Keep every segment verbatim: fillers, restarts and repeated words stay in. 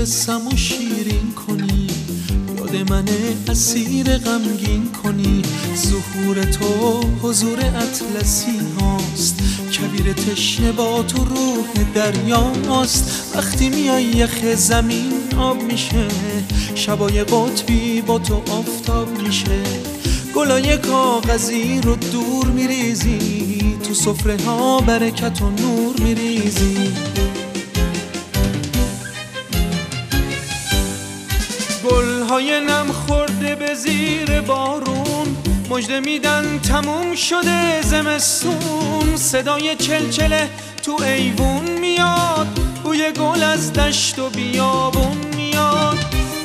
قصم و شیرین کنی، یاد من اسیر غمگین کنی. ظهور تو حضور اطلسی هاست، کویر تشنه با تو روح دریاست. وقتی میای یخ زمین آب میشه، شبای قطبی با تو آفتاب میشه. گلای کاغذی رو دور میریزی، تو سفره ها برکت و نور میریزی. گلهای نم خورده به زیر بارون، مژده میدن تموم شده زمستون. صدای چلچله تو ایوون میاد، بوی گل از دشت و بیابون میاد.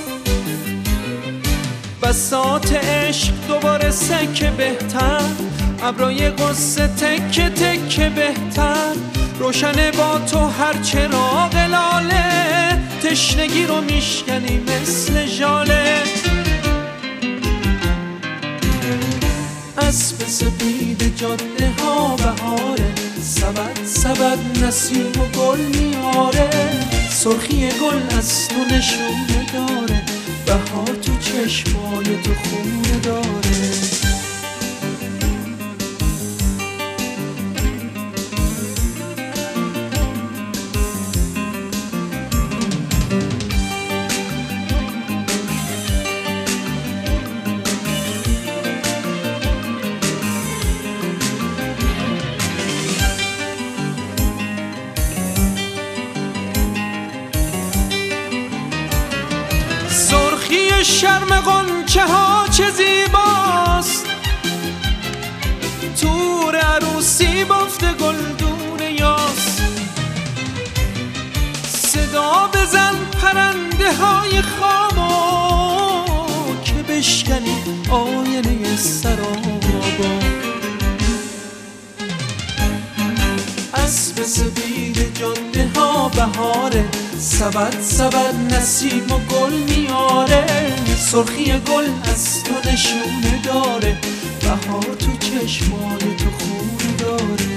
بساط عشق دوباره سکه بهتر، ابرای قصه تکه تکه بهتر. روشنه با تو هر چراغ لاله، تشنگی رو میشکنی مثل ژاله. اسب سپید جاده ها بهاره، سبد سبد نسیم و گل میاره. سرخی گل از تو نشونه داره، بهار تو چشمای تو خونه داره. سرخی شرم غنچه ها چه زیباست، تور عروسی بافت گلدون یاس. صدا بزن پرنده های خوابا، که بشکنی آینه سرابا. اسب سپید جاده ها بهاره، سبد سبد نسیم و گل میاره. سرخی گل از تو نشونه داره، بهار تو چشمای تو خونه داره.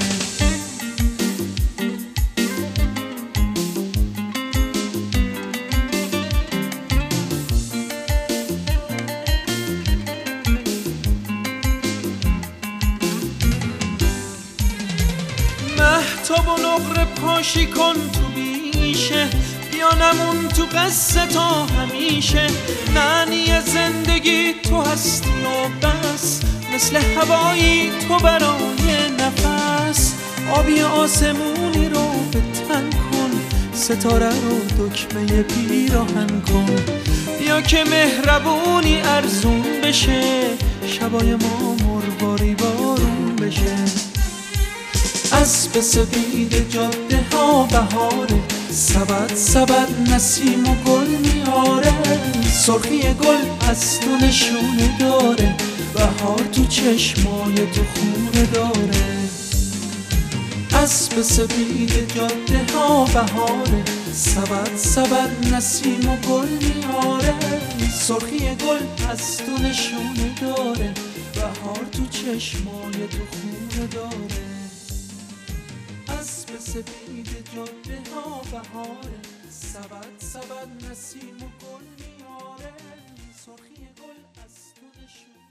مهتاب و نقره پاشی کن تو بیشه، بیا نمون تو قصه تا همیشه. معنی زندگی تو هستی و بس، مثل هوایی تو برای نفس. آبی آسمونی رو به تن کن، ستاره رو دکمه پیراهن کن. بیا که مهربونی ارزون بشه، شبای ما مرواری بارون بشه. اسب سپید جاده ها بهاره، سبد سبد نسیم و گل میاره. سرخی گل از تو نشونه داره، بهار تو چشمای تو خونه داره. اسب سپید جاده ها بهاره، سبد سبد نسیم و گل میاره. سرخی گل از تو نشونه داره، بهار تو چشمای تو خونه داره. اسب سپید جاده ها بهاره، سبد سبد نسیم و گل میاره. سرخی گل از تو نشونه